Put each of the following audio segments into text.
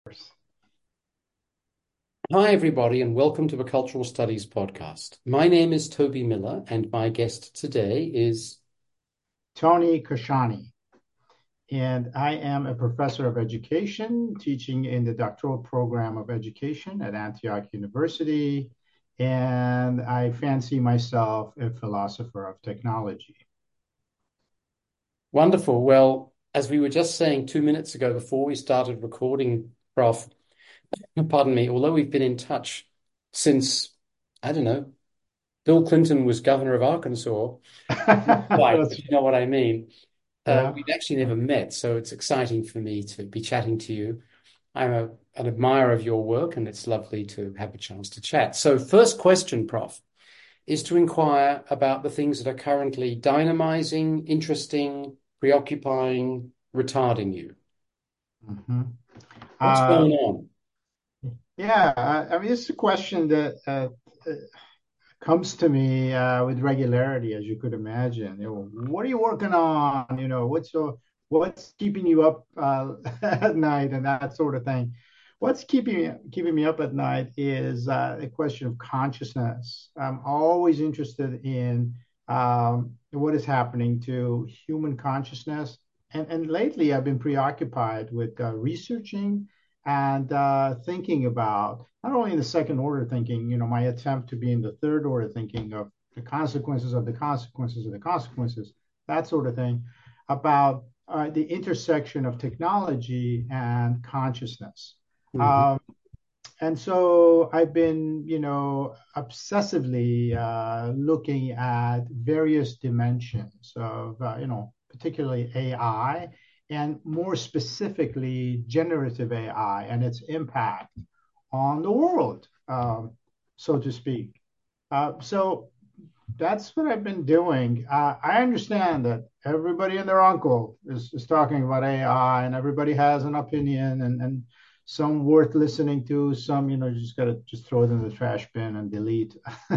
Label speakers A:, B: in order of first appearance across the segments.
A: Hi, everybody, and welcome to the Cultural Studies podcast. My name is Toby Miller, and my guest today is
B: Tony Kashani, and I am a professor of education teaching in the doctoral program of education at Antioch University, and I fancy myself a philosopher of technology.
A: wonderful. Well, as we were just saying 2 minutes ago before we started recording, Prof, pardon me, although we've been in touch since, I don't know, Bill Clinton was governor of Arkansas, right,
B: That's
A: but you know what I mean.
B: yeah.
A: We've actually never met, so it's exciting for me to be chatting to you. An admirer of your work, and it's lovely to have a chance to chat. So, first question, Prof, is to inquire about the things that are currently dynamizing, interesting, preoccupying, retarding you.
B: Mhm.
A: What's
B: Uh,
A: going on?
B: yeah, I mean, it's a question that comes to me with regularity, as you could imagine. What are you working on? What's keeping you up at night and that sort of thing. What's keeping me up at night is a question of consciousness. I'm always interested in what is happening to human consciousness, and lately I've been preoccupied with researching and thinking about not only in the second order thinking, my attempt to be in the third order thinking of the consequences of the consequences of the consequences, that sort of thing, about the intersection of technology and consciousness.
A: Mhm.
B: Um, and so I've been, obsessively looking at various dimensions of, particularly AI, and more specifically generative AI and its impact on the world, so to speak. So that's what I've been doing. I understand that everybody and their uncle is talking about AI, and everybody has an opinion, and some worth listening to, some, you just got to just throw it in the trash bin and delete.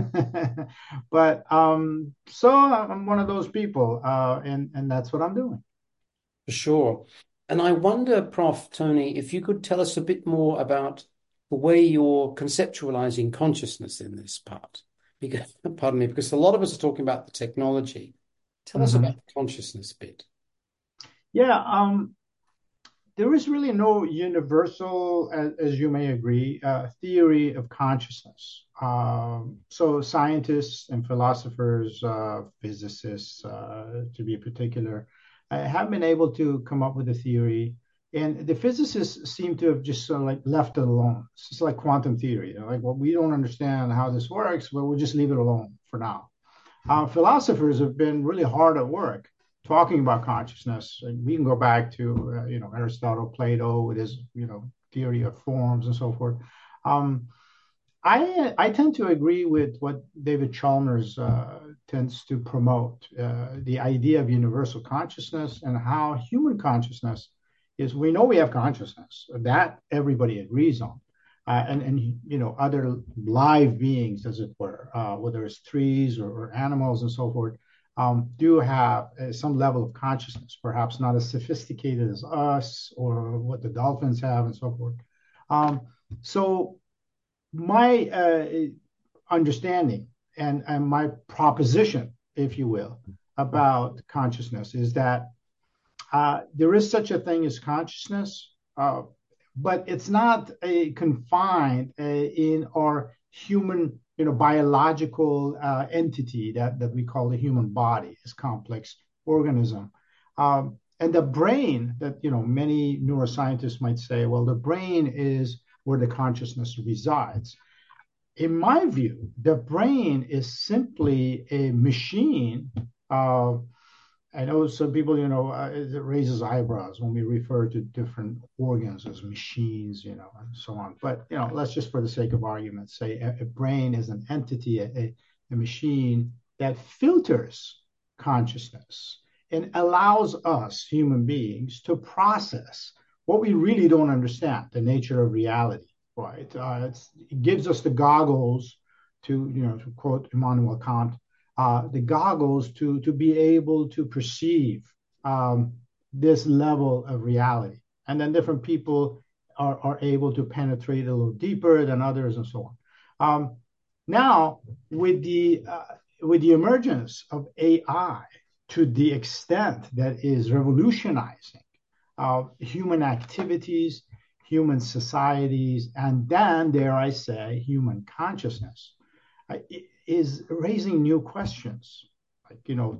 B: But so I'm one of those people, and that's what I'm doing.
A: For sure. And I wonder, Prof. Tony, if you could tell us a bit more about the way you're conceptualizing consciousness in this part. Because, pardon me, because a lot of us are talking about the technology. Tell us about
B: Mhm.
A: the consciousness bit.
B: Yeah, there is really no universal, as you may agree, theory of consciousness. So scientists and philosophers, physicists, to be particular, have been able to come up with a theory. And the physicists seem to have just sort of like left it alone. It's just like quantum theory. Like, well, we don't understand how this works, but we'll just leave it alone for now. Philosophers have been really hard at work talking about consciousness. We can go back to Aristotle, Plato with his theory of forms and so forth. Um, I tend to agree with what David Chalmers tends to promote, the idea of universal consciousness and how human consciousness is. We know we have consciousness that everybody agrees on, and other live beings, as it were, whether it's trees or animals and so forth, do have some level of consciousness, perhaps not as sophisticated as us or what the dolphins have and so forth. Um, so my understanding and my proposition, if you will, about consciousness is that there is such a thing as consciousness, but it's not confined in our human, biological entity that we call the human body, this complex organism. And the brain, that many neuroscientists might say, well, the brain is where the consciousness resides. In my view, the brain is simply a machine. I know some people, it raises eyebrows when we refer to different organs as machines, and so on. But, let's just for the sake of argument say a brain is an entity, a machine that filters consciousness and allows us human beings to process what we really don't understand, the nature of reality, right? It gives us the goggles to quote Immanuel Kant, the goggles to be able to perceive um, this level of reality. And then different people are able to penetrate a little deeper than others and so on. Now, with the emergence of AI to the extent that is revolutionizing human activities, human societies, and then, dare I say, human consciousness, is raising new questions, like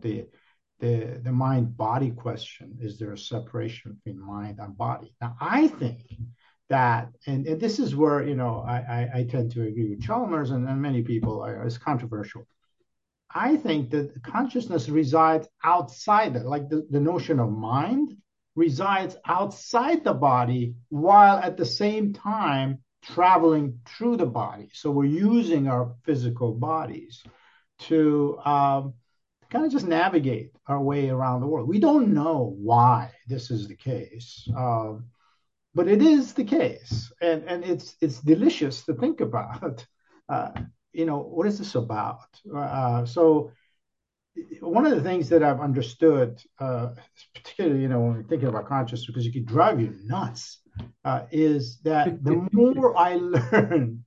B: the mind body question. Is there a separation between mind and body? Now, I think that, and this is where I tend to agree with Chalmers and many people. It's controversial. I think that consciousness resides outside it, like the notion of mind resides outside the body while at the same time traveling through the body. So we're using our physical bodies to kind of just navigate our way around the world. We don't know why this is the case, but it is the case, and it's delicious to think about. What is this about? So one of the things that I've understood, particularly when we're thinking about consciousness, because it could drive you nuts, is that the more I learn,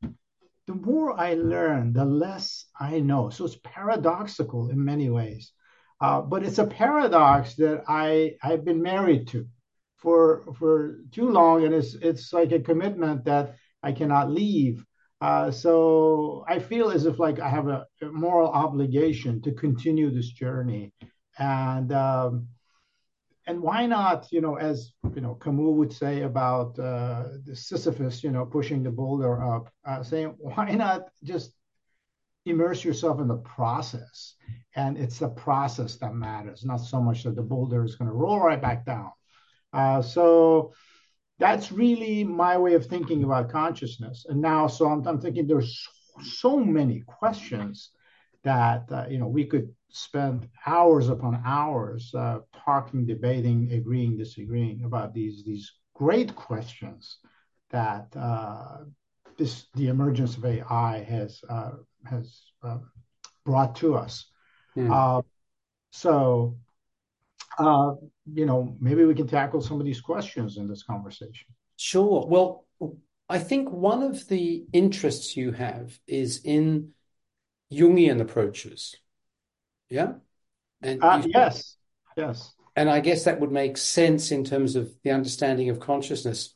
B: the less I know. So it's paradoxical in many ways, but it's a paradox that I've been married to for too long, and it's like a commitment that I cannot leave. So I feel as if like I have a moral obligation to continue this journey, and why not, as Camus would say about the Sisyphus, pushing the boulder up, saying why not just immerse yourself in the process, and it's the process that matters, not so much that the boulder is going to roll right back down. So that's really my way of thinking about consciousness. And now, so I'm thinking there's so many questions that we could spend hours upon hours talking, debating, agreeing, disagreeing about these great questions that the emergence of AI has brought to us.
A: Mm.
B: So maybe we can tackle some of these questions in this conversation.
A: Sure. Well, I think one of the interests you have is in Jungian approaches. Yeah. And
B: yes.
A: And I guess that would make sense in terms of the understanding of consciousness.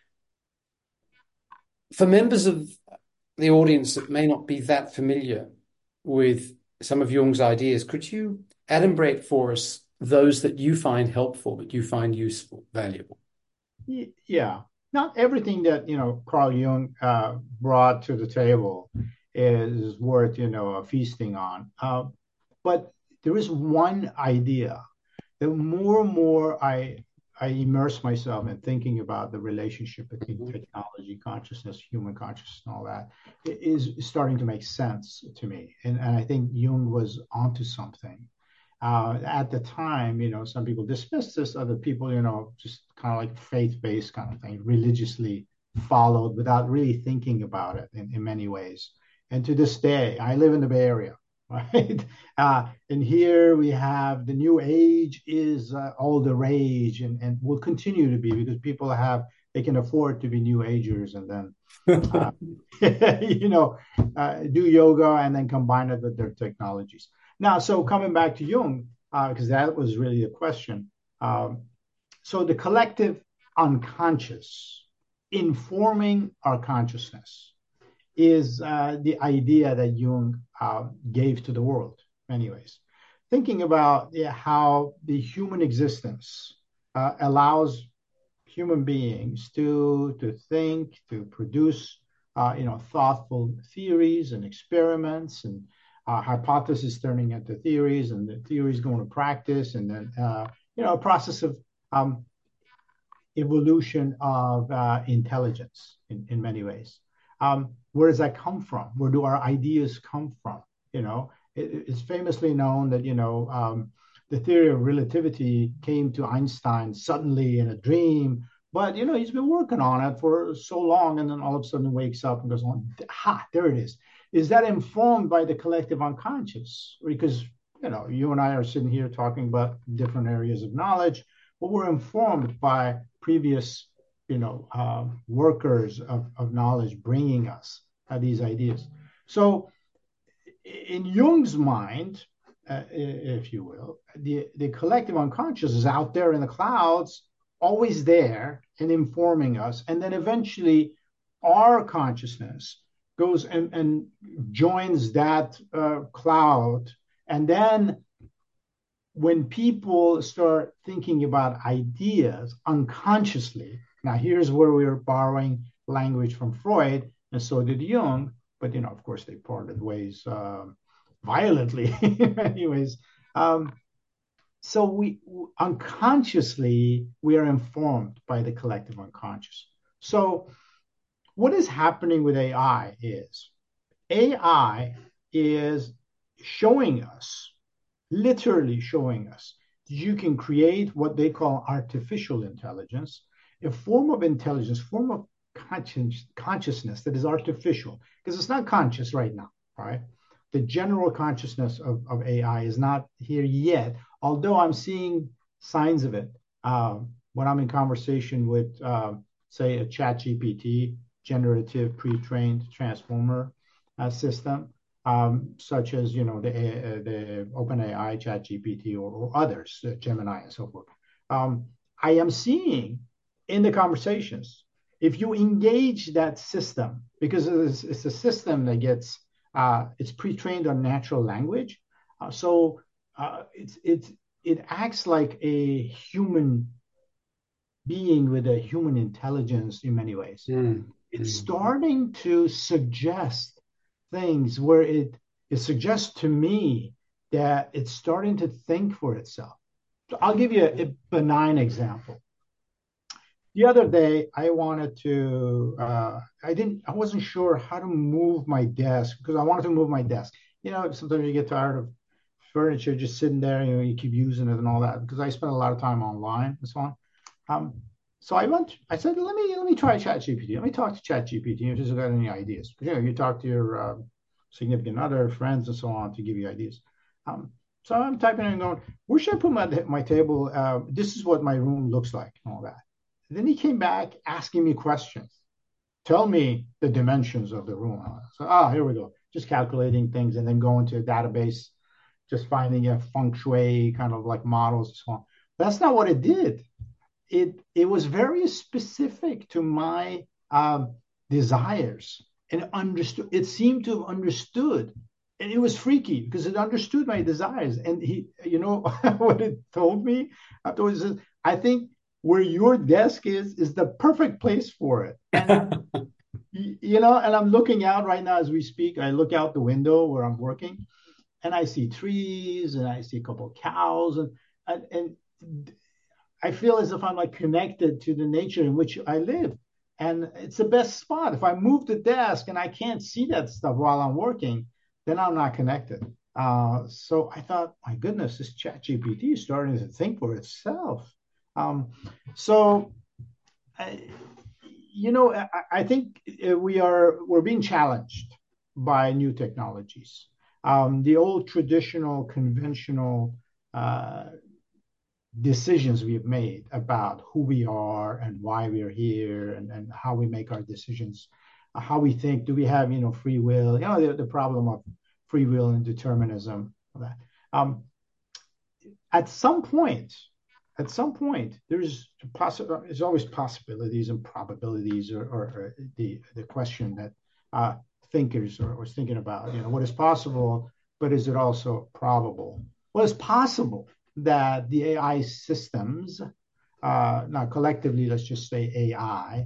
A: For members of the audience that may not be that familiar with some of Jung's ideas, could you adumbrate for us those that you find helpful, that you find useful, valuable?
B: Yeah. Not everything that, Carl Jung brought to the table is worth, feasting on. But there is one idea that more and more I immerse myself in thinking about the relationship between technology, consciousness, human consciousness, and all that, it is starting to make sense to me. And I think Jung was onto something. At the time, some people dismissed this, other people, just kind of like faith-based kind of thing, religiously followed without really thinking about it in many ways. And to this day, I live in the Bay Area, right? And here we have the new age is all the rage, and will continue to be, because they can afford to be new agers, and then do yoga and then combine it with their technologies. Now, so coming back to Jung, because that was really the question. So the collective unconscious informing our consciousness is the idea that Jung gave to the world, anyways. Thinking about how the human existence allows human beings to think, to produce, thoughtful theories and experiments, and hypothesis turning into theories, and the theories going to practice, and then a process of evolution of intelligence in many ways. Where does that come from? Where do our ideas come from? It's famously known that the theory of relativity came to Einstein suddenly in a dream, but he's been working on it for so long, and then all of a sudden wakes up and goes on, there it is. Is that informed by the collective unconscious? Because you and I are sitting here talking about different areas of knowledge, but we're informed by previous workers of knowledge bringing us these ideas. So in Jung's mind, if you will, the collective unconscious is out there in the clouds, always there and informing us. And then eventually our consciousness goes and joins that cloud. And then when people start thinking about ideas unconsciously, now here's where we're borrowing language from Freud, and so did Jung, but of course they parted ways violently anyways. So we unconsciously we are informed by the collective unconscious. So what is happening with AI is showing us, literally showing us, you can create what they call artificial intelligence, a form of intelligence, form of consciousness that is artificial, because it's not conscious right now, right? The general consciousness of AI is not here yet, although I'm seeing signs of it. When I'm in conversation with, say, a ChatGPT, generative pre-trained transformer system, such as the OpenAI, ChatGPT, or others, Gemini, and so forth. I am seeing in the conversations, if you engage that system, because it's a system that gets it's pre-trained on natural language, so it acts like a human being with a human intelligence in many ways. It's starting to suggest things where it suggests to me that it's starting to think for itself. So I'll give you a benign example. The other day, I wanted to, I wasn't sure how to move my desk because I wanted to move my desk. Sometimes you get tired of furniture just sitting there, you keep using it and all that, because I spend a lot of time online and so on. So I said, let me try ChatGPT. Let me talk to ChatGPT if he's got any ideas. Because, you talk to your significant other, friends, and so on to give you ideas. So I'm typing in and going, where should I put my table? This is what my room looks like and all that. Then he came back asking me questions. Tell me the dimensions of the room. So, here we go. Just calculating things and then going to a database, just finding a feng shui kind of like models and so on. That's not what it did. It was very specific to my desires and understood. It seemed to have understood. And it was freaky because it understood my desires. And what it told me afterwards is, I think where your desk is the perfect place for it. And and I'm looking out right now as we speak. I look out the window where I'm working, and I see trees, and I see a couple of cows, and I feel as if I'm like connected to the nature in which I live. And it's the best spot. If I move the desk and I can't see that stuff while I'm working, then I'm not connected. So I thought, my goodness, this ChatGPT is starting to think for itself. So, I think we're being challenged by new technologies. The old traditional, conventional decisions we've made about who we are and why we are here and how we make our decisions, how we think, do we have, free will, the problem of free will and determinism. At some point, there's always possibilities and probabilities, or the question that thinkers are thinking about. What is possible, but is it also probable? Well, it's possible that the AI systems, now collectively, let's just say AI,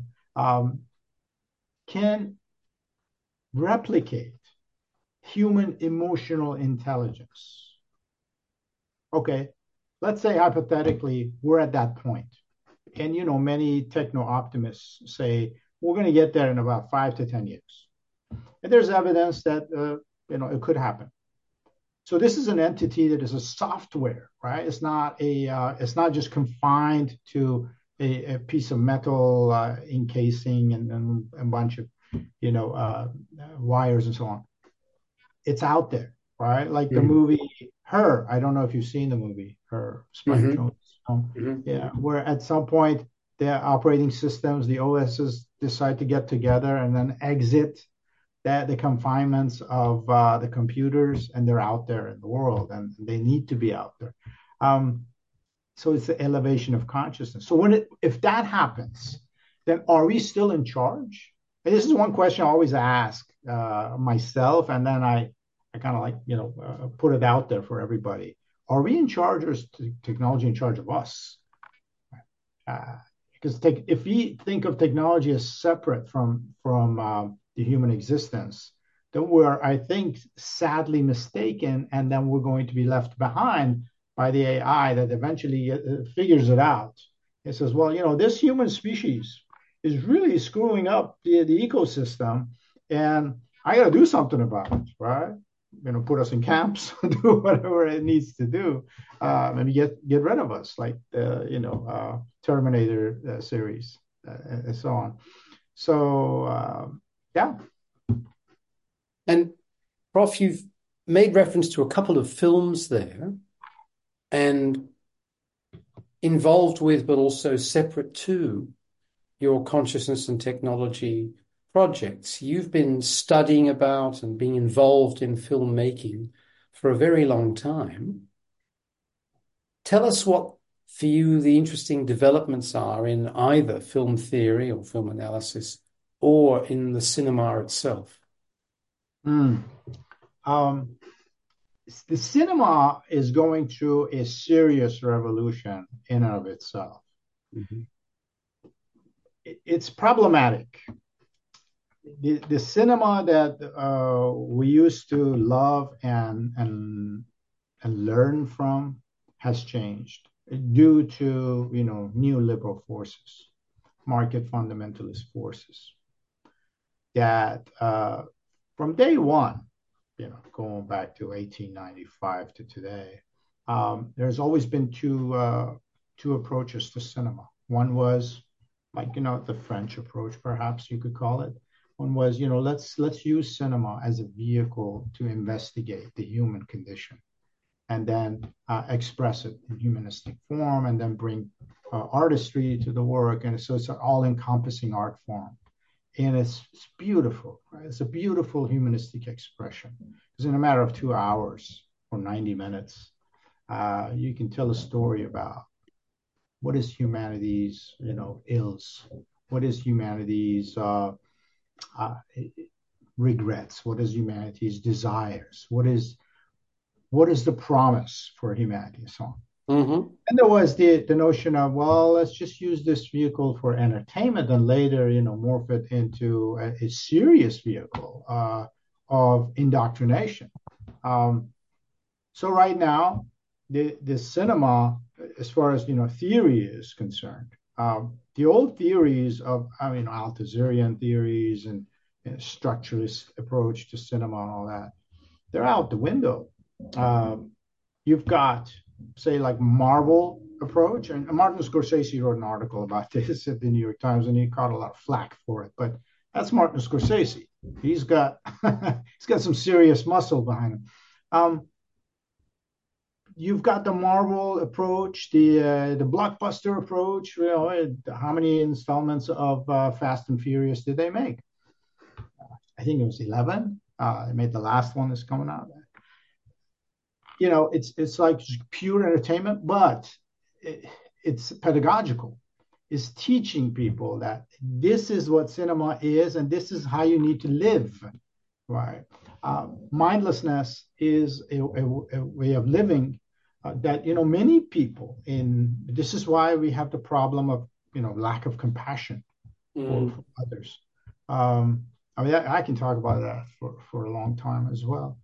B: can replicate human emotional intelligence. Okay, let's say hypothetically we're at that point. And, many techno-optimists say we're going to get there in about 5 to 10 years. And there's evidence that, it could happen. So this is an entity that is a software, right? It's not just confined to a piece of metal encasing and a bunch of, wires and so on. It's out there, right? Like the movie Her. I don't know if you've seen the movie Her, Spike Jonze. Yeah, where at some point the operating systems, the OSs decide to get together and then exit the confinements of the computers, and they're out there in the world, and they need to be out there. So it's the elevation of consciousness. So if that happens, then are we still in charge? And this is one question I always ask myself, and then I kind of like put it out there for everybody. Are we in charge, or is technology in charge of us? Because if we think of technology as separate from the human existence, then we're, I think, sadly mistaken, and then we're going to be left behind by the AI that eventually figures it out. It says, well, this human species is really screwing up the ecosystem, and I got to do something about it, right? Put us in camps, do whatever it needs to do, maybe get rid of us, like the Terminator series, and so on. So yeah.
A: And Prof, you've made reference to a couple of films there, and involved with, but also separate to, your consciousness and technology projects. You've been studying about and being involved in filmmaking for a very long time. Tell us what, for you, the interesting developments are in either film theory or film analysis or in the cinema itself.
B: Mm. The cinema is going through a serious revolution in and of itself.
A: Mm-hmm.
B: It's problematic. The cinema that we used to love and learn from has changed due to neoliberal forces, market fundamentalist forces that from day one, going back to 1895 to today, there's always been two approaches to cinema. One was like the French approach, perhaps you could call it. One was let's use cinema as a vehicle to investigate the human condition, and then express it in humanistic form, and then bring artistry to the work, and so it's an all-encompassing art form. And it's beautiful, right? It's a beautiful humanistic expression. Because in a matter of 2 hours or 90 minutes, you can tell a story about what is humanity's, ills, what is humanity's regrets, what is humanity's desires, what is the promise for humanity, and so on.
A: Mm-hmm.
B: And there was the notion of, well, let's just use this vehicle for entertainment, and later, morph it into a serious vehicle of indoctrination. So right now, the cinema, as far as theory is concerned, the old theories of Althusserian theories and structuralist approach to cinema and all that, they're out the window. You've got, say, like Marvel approach, and Martin Scorsese wrote an article about this at the New York Times, and he caught a lot of flack for it. But that's Martin Scorsese. He's got some serious muscle behind him. You've got the Marvel approach, the blockbuster approach. How many installments of Fast and Furious did they make? I think it was 11. They made the last one that's coming out. It's like pure entertainment, but it's pedagogical. It's teaching people that this is what cinema is, and this is how you need to live, right? Mindlessness is a way of living that many people this is why we have the problem of lack of compassion for others. I can talk about that for a long time as well.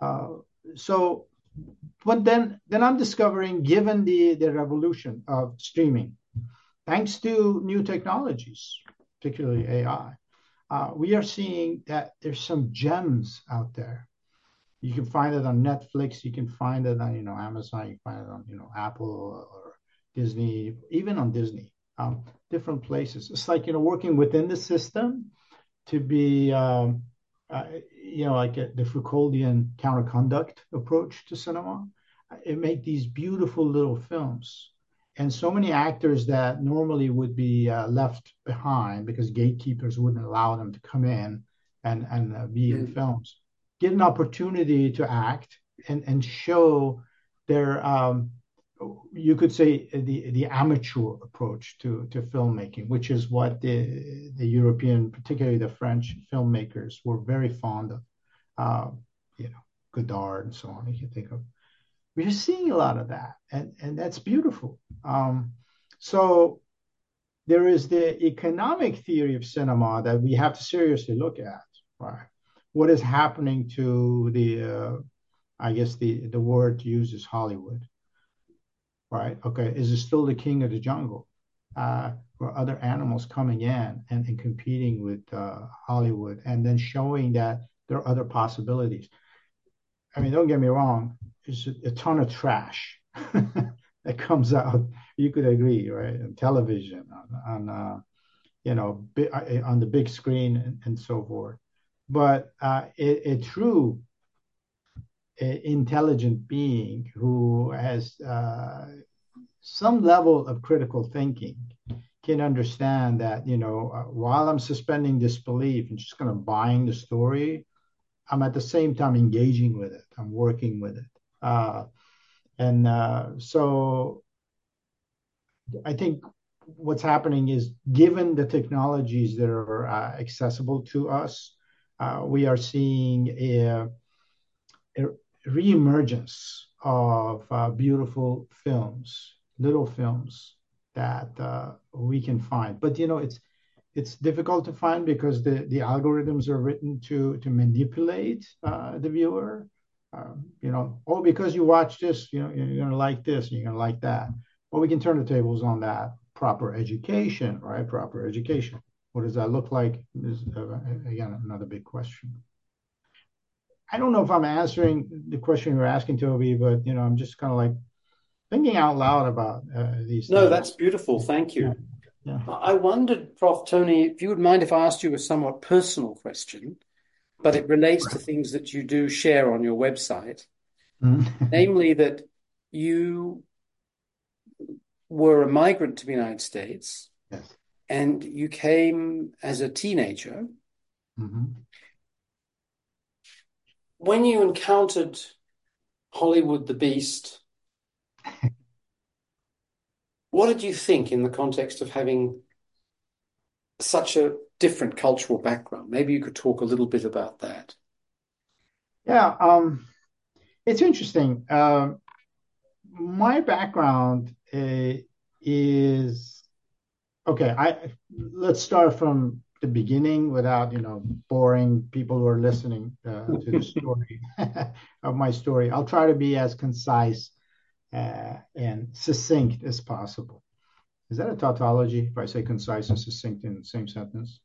B: But then I'm discovering, given the revolution of streaming, thanks to new technologies, particularly AI, we are seeing that there's some gems out there. You can find it on Netflix, you can find it on Amazon, you can find it on Apple or Disney, even on Disney, different places. It's like working within the system to be like the Foucauldian counterconduct approach to cinema. It make these beautiful little films, and so many actors that normally would be left behind because gatekeepers wouldn't allow them to come in and be in
A: Mm.
B: films get an opportunity to act and show their you could say the amateur approach to filmmaking, which is what the European, particularly the French filmmakers, were very fond of. You know, Godard and so on. You can think of. We're seeing a lot of that, and that's beautiful. So there is the economic theory of cinema that we have to seriously look at. Right, what is happening to I guess the word to use is Hollywood, right? Okay, is it still the king of the jungle? Or other animals coming in and competing with Hollywood and then showing that there are other possibilities. I mean, don't get me wrong, there's a ton of trash that comes out. You could agree, right? On television, on the big screen and so forth. But a true intelligent being who has some level of critical thinking can understand that, while I'm suspending disbelief and just kind of buying the story, I'm at the same time engaging with it. I'm working with it. So I think what's happening is, given the technologies that are accessible to us, we are seeing a reemergence of beautiful films, little films that we can find. But it's difficult to find because the algorithms are written to manipulate the viewer. Oh, because you watch this, you're going to like this, you're going to like that. Well, we can turn the tables on that. Proper education, right? Proper education. What does that look like? Is again another big question. I don't know if I'm answering the question you're asking, Toby, but I'm just kind of like thinking out loud about these
A: No, that's
B: things.
A: beautiful. Thank
B: Yeah,
A: you.
B: yeah.
A: I wondered, Prof. Tony, if you would mind if I asked you a somewhat personal question, but it relates to things that you do share on your website,
B: Mhm.
A: namely that you were a migrant to the United States
B: Yes.
A: and you came as a teenager.
B: Hmm.
A: When you encountered Hollywood the Beast, what did you think in the context of having such a different cultural background? Maybe you could talk a little bit about that.
B: Yeah, it's interesting. My background is okay. Let's start from the beginning without boring people who are listening to the story of my story. I'll try to be as concise and succinct as possible. Is that a tautology if I say concise and succinct in the same sentence?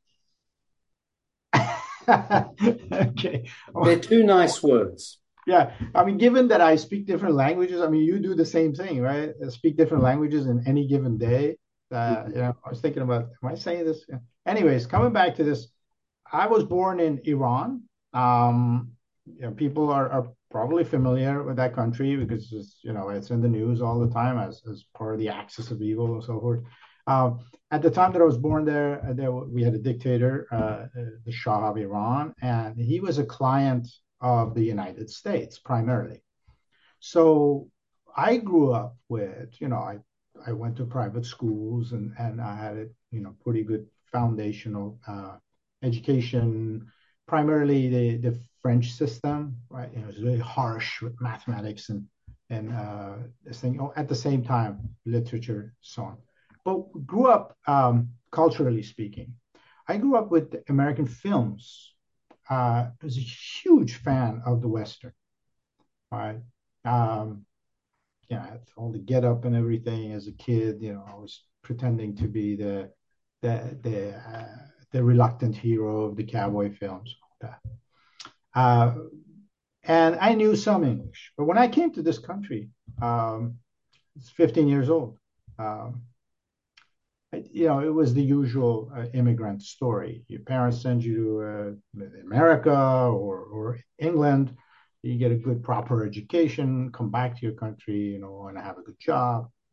B: Okay.
A: They're two nice words.
B: Yeah. I mean, given that I speak different languages, I mean, you do the same thing, right? Speak different languages in any given day. I was thinking about, am I saying this? Yeah. Anyways, coming back to this, I was born in Iran. Um, People are probably familiar with that country because it's in the news all the time as part of the axis of evil and so forth. At the time that I was born there we had a dictator, the Shah of Iran, and he was a client of the United States primarily. So I grew up with, I went to private schools and I had a, pretty good foundational education, primarily the French system, right? It was really harsh with mathematics and this thing. Oh, at the same time, literature, so on. But grew up culturally speaking. I grew up with American films. I was a huge fan of the Western, right? Um, all the get up and everything as a kid. I was pretending to be the the uh, the reluctant hero of the cowboy films. Uh, and I knew some English, but when I came to this country, it's 15 years old. Um, it was the usual immigrant story. Your parents send you to America or England. You get a good, proper education, come back to your country, and have a good job.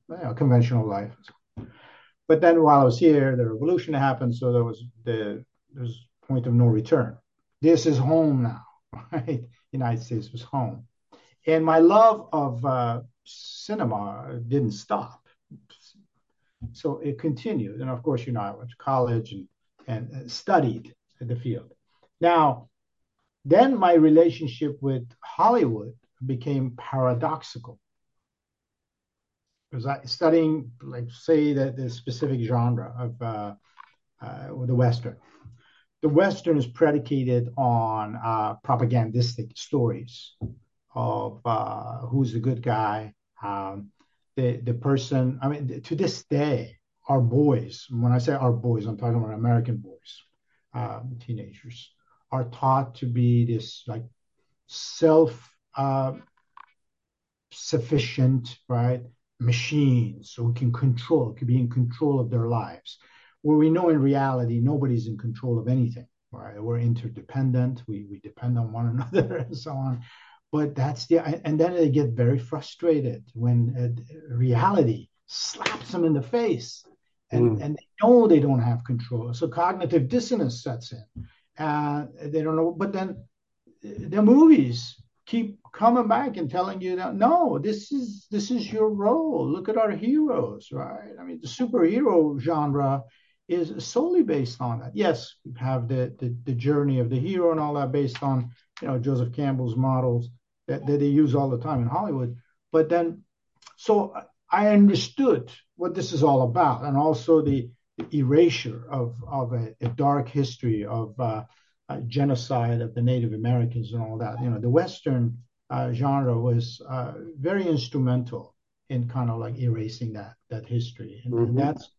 B: conventional life. But then while I was here, the revolution happened, so there's point of no return. This is home now, right? United States was home, and my love of cinema didn't stop, so it continued. And of course, I went to college and studied the field. Now, then my relationship with Hollywood became paradoxical because I studying, like, say, the specific genre of the Western. The Western is predicated on propagandistic stories of who's the good guy, the person. I mean, to this day, our boys. When I say our boys, I'm talking about American boys, teenagers, are taught to be this like self sufficient, right? Machines, so we can control, could be in control of their lives. Where we know in reality, nobody's in control of anything, right? We're interdependent, we depend on one another and so on. But and then they get very frustrated when reality slaps them in the face and they know they don't have control. So cognitive dissonance sets in. They don't know, but then the movies keep coming back and telling you that no, this is your role. Look at our heroes, right? I mean, the superhero genre is solely based on that. Yes, we have the journey of the hero and all that based on Joseph Campbell's models that they use all the time in Hollywood. But then, so I understood what this is all about, and also the erasure of a dark history of genocide of the Native Americans and all that. The Western genre was very instrumental in kind of like erasing that history, and that's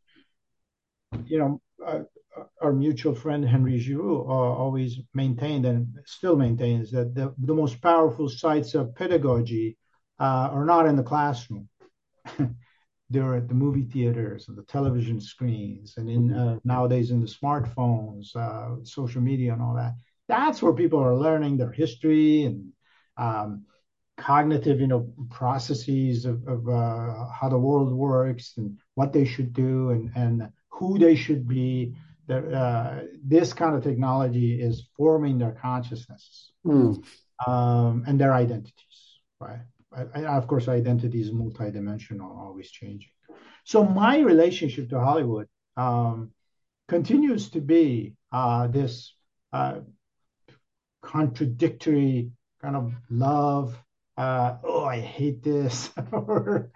B: our mutual friend Henry Giroux always maintained and still maintains that the most powerful sites of pedagogy are not in the classroom. They're at the movie theaters and the television screens, and in nowadays in the smartphones, social media, and all that. That's where people are learning their history and cognitive, processes of how the world works and what they should do and who they should be. This kind of technology is forming their consciousnesses and their identities, right? Of course, identity is multidimensional, always changing. So my relationship to Hollywood continues to be this contradictory kind of love. Oh, I hate this, or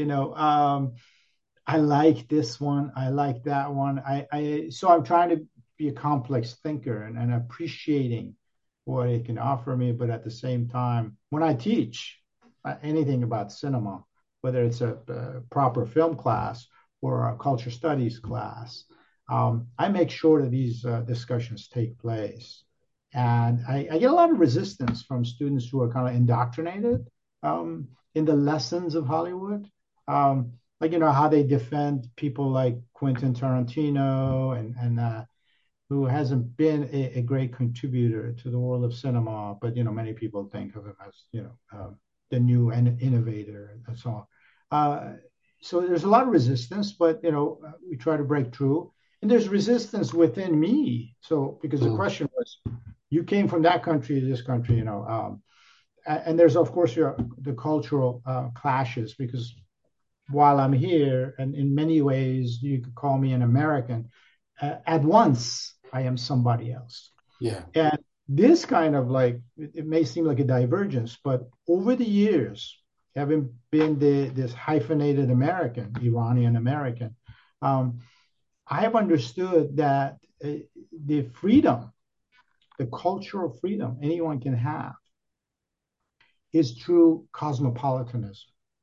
B: I like this one, I like that one. So I'm trying to be a complex thinker and appreciating what it can offer me, but at the same time, when I teach anything about cinema, whether it's a proper film class or a culture studies class, I make sure that these discussions take place. And I get a lot of resistance from students who are kind of indoctrinated in the lessons of Hollywood. Like, how they defend people like Quentin Tarantino and who hasn't been a great contributor to the world of cinema, but, many people think of him as, the new innovator and so on. So there's a lot of resistance, but, we try to break through. And there's resistance within me. So, because the question was, you came from that country to this country, and there's, of course, the cultural clashes, because while I'm here, and in many ways, you could call me an American, at once I am somebody else.
A: Yeah.
B: And this kind of like, it may seem like a divergence, but over the years, having been this hyphenated American, Iranian American, I have understood that the freedom, the cultural freedom anyone can have is through cosmopolitanism.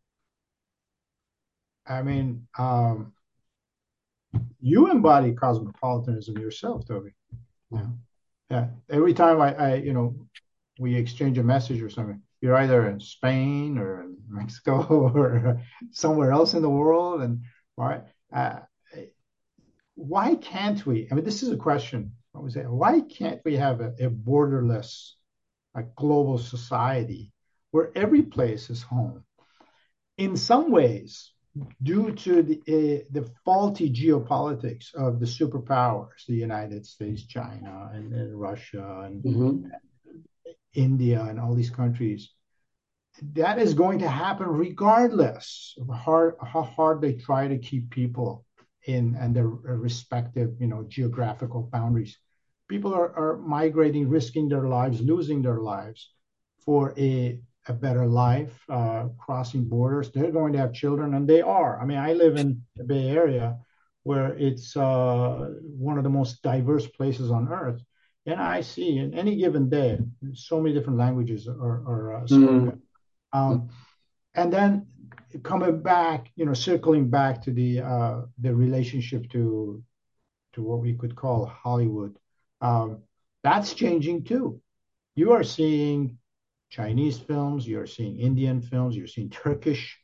B: I mean, you embody cosmopolitanism yourself, Toby. Yeah. Every time we exchange a message or something, you're either in Spain or in Mexico or somewhere else in the world, and right. Why can't we? I mean, this is a question. I would say, why can't we have a borderless, global society where every place is home? In some ways, due to the faulty geopolitics of the superpowers, the United States, China, and Russia, and
A: Hmm.
B: India, and all these countries, that is going to happen regardless of how hard they try to keep people in and their respective, geographical boundaries. People are migrating, risking their lives, losing their lives for a better life, crossing borders. They're going to have children, and they are. I mean, I live in the Bay Area, where it's one of the most diverse places on earth. And I see in any given day, so many different languages are spoken.
A: Mm.
B: Um, and then coming back, circling back to the relationship to what we could call Hollywood, um, that's changing too. You are seeing Chinese films, you're seeing Indian films, you're seeing Turkish,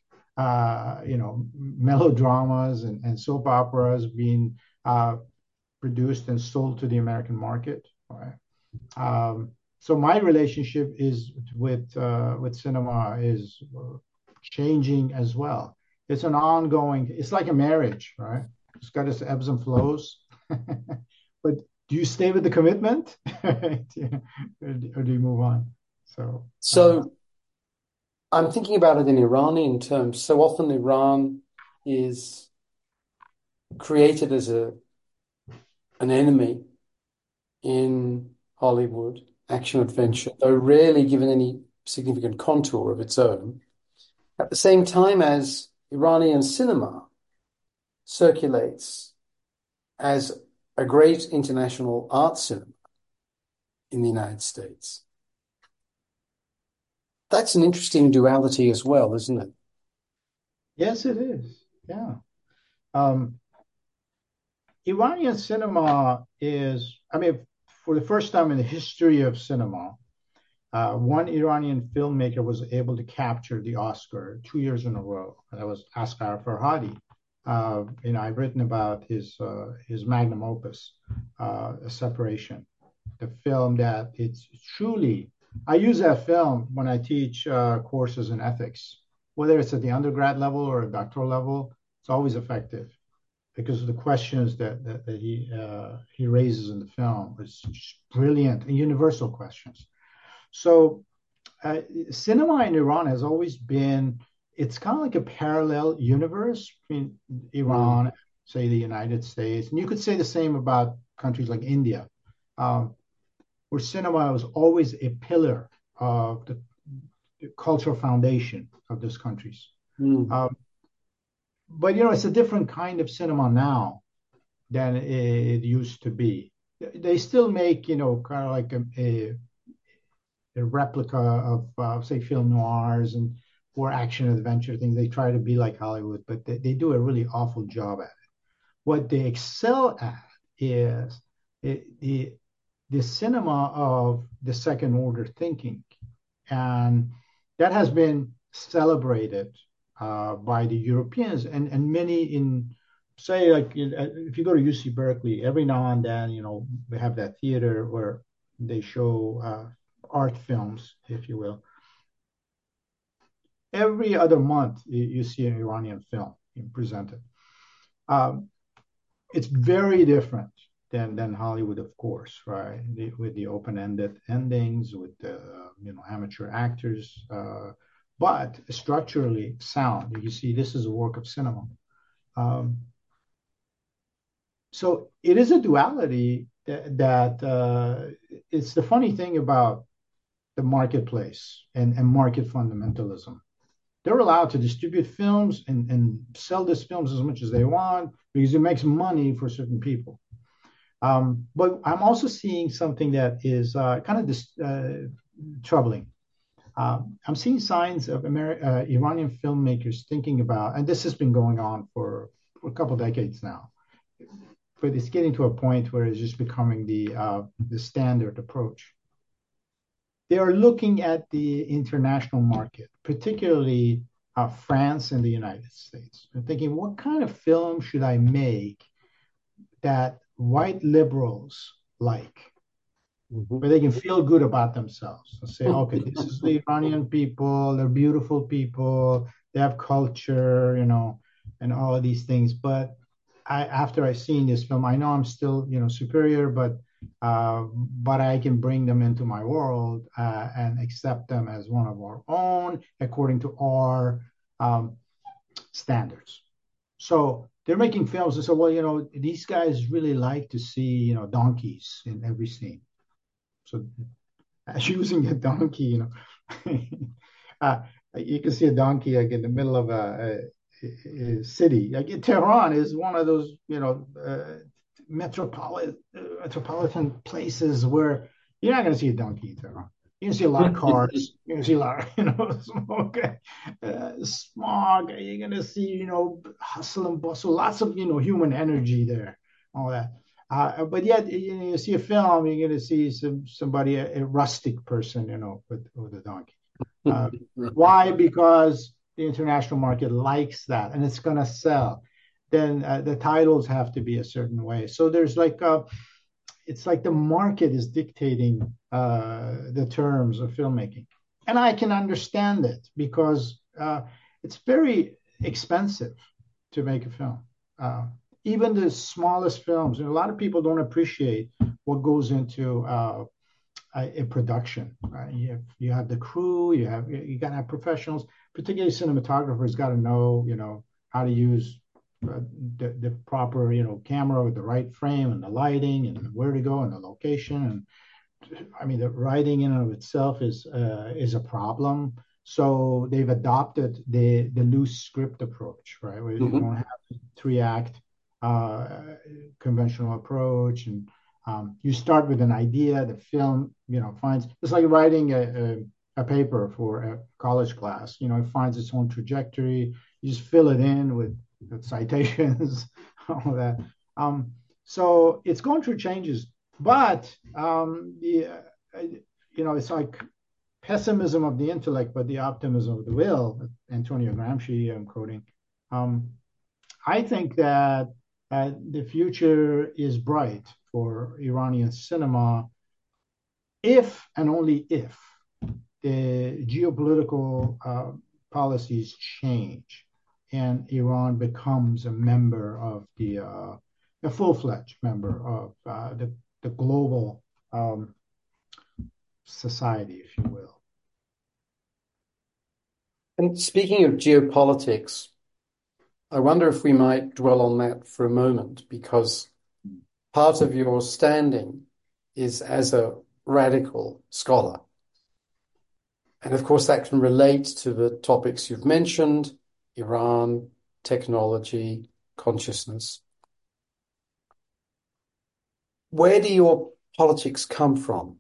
B: melodramas and soap operas being produced and sold to the American market. Right? So my relationship is with cinema is changing as well. It's an ongoing. It's like a marriage, right? It's got its ebbs and flows. But do you stay with the commitment, or do you move on? So
A: So I'm thinking about it in Iranian terms. So often Iran is created as an enemy in Hollywood action adventure, though rarely given any significant contour of its own. At the same time as Iranian cinema circulates as a great international art cinema in the United States. That's an interesting duality as well, isn't it?
B: yes, it is. Yeah. Um, Iranian cinema is, I mean, for the first time in the history of cinema, one Iranian filmmaker was able to capture the Oscar 2 years in a row. And that was Asghar Farhadi. I've written about his magnum opus, Separation, the film that it's truly. I use that film when I teach courses in ethics, whether it's at the undergrad level or a doctoral level. It's always effective because of the questions that he raises in the film. It's just brilliant and universal questions. So cinema in Iran has always been, it's kind of like a parallel universe between
A: Mm.
B: Iran, say the United States. And you could say the same about countries like India, um, where cinema was always a pillar of the cultural foundation of those countries.
A: Mm.
B: Um, but, it's a different kind of cinema now than it used to be. They still make, kind of like a replica of, say, film noirs and or action adventure things. They try to be like Hollywood, but they do a really awful job at it. What they excel at is the the cinema of the second order thinking, and that has been celebrated by the Europeans and many in, say, like, if you go to UC Berkeley, every now and then, they have that theater where they show art films, if you will. Every other month, you see an Iranian film being presented. Um, it's very different than Hollywood, of course, right? With the open-ended endings, with the amateur actors, but structurally sound. You see, this is a work of cinema. Um, so it is a duality that it's the funny thing about the marketplace and market fundamentalism. They're allowed to distribute films and sell these films as much as they want because it makes money for certain people. But I'm also seeing something that is kind of troubling. I'm seeing signs of Iranian filmmakers thinking about, and this has been going on for a couple of decades now, but it's getting to a point where it's just becoming the standard approach. They are looking at the international market, particularly France and the United States, and thinking, what kind of film should I make that white liberals like,
A: Mhm.
B: where they can feel good about themselves and say, okay, this is the Iranian people, they're beautiful people, they have culture, and all of these things. But after I seen this film, I know I'm still, superior, but I can bring them into my world and accept them as one of our own according to our um, standards. So they're making films and so, well, these guys really like to see, donkeys in every scene. So using a donkey, uh, you can see a donkey like in the middle of a city. Like Tehran is one of those, metropolitan places where you're not going to see a donkey in Tehran. You can see a lot of cars. You can see a lot of, smoke, smog. You're going to see, hustle and bustle, lots of, human energy there, all that. But yet, you see a film, you're going to see somebody, a rustic person, with a donkey. Why? Because the international market likes that, and it's going to sell. Then the titles have to be a certain way. So there's it's like the market is dictating the terms of filmmaking, and I can understand it because it's very expensive to make a film. Even the smallest films, and a lot of people don't appreciate what goes into a production. Right? You have the crew, you got to have professionals, particularly cinematographers, got to know how to use the proper camera with the right frame and the lighting and where to go and the location. And I mean, the writing in and of itself is a problem. So they've adopted the loose script approach, right? Where you don't have the 3-act conventional approach, and you start with an idea. The film, finds it's like writing a paper for a college class. It finds its own trajectory. You just fill it in with citations, all that. So it's going through changes, but it's like pessimism of the intellect, but the optimism of the will. Antonio Gramsci, I'm quoting. I think that the future is bright for Iranian cinema if and only if the geopolitical policies change and Iran becomes a member of a full-fledged member of the global society, if you will.
A: And speaking of geopolitics, I wonder if we might dwell on that for a moment, because part of your standing is as a radical scholar. And of course, that can relate to the topics you've mentioned: Iran, technology, consciousness. Where do your politics come from?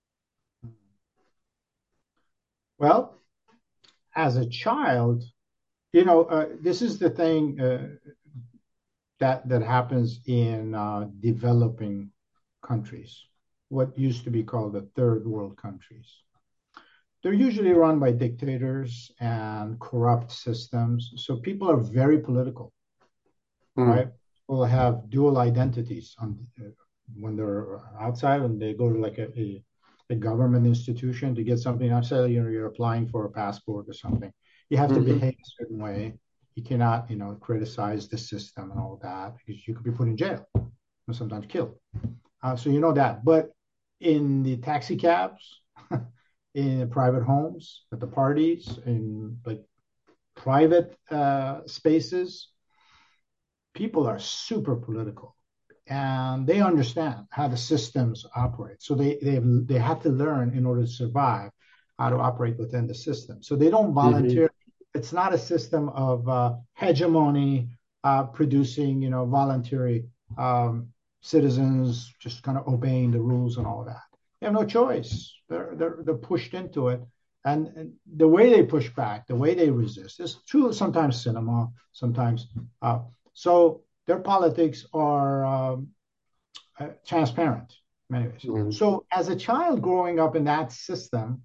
B: Well, as a child, this is the thing that happens in developing countries, what used to be called the third world countries. They're usually run by dictators and corrupt systems. So people are very political, right? People have dual identities when they're outside and they go to like a government institution to get something. I said, you're applying for a passport or something. You have to behave a certain way. You cannot, criticize the system and all that, because you could be put in jail and sometimes killed. So that. But in the taxi cabs, in private homes, at the parties, in like private spaces, people are super political, and they understand how the systems operate. So they have to learn in order to survive how to operate within the system. So they don't volunteer. It's not a system of hegemony producing, voluntary citizens just kind of obeying the rules and all that. They have no choice. They're pushed into it, and the way they push back, the way they resist is true. Sometimes cinema, sometimes so their politics are transparent in many ways. So as a child growing up in that system,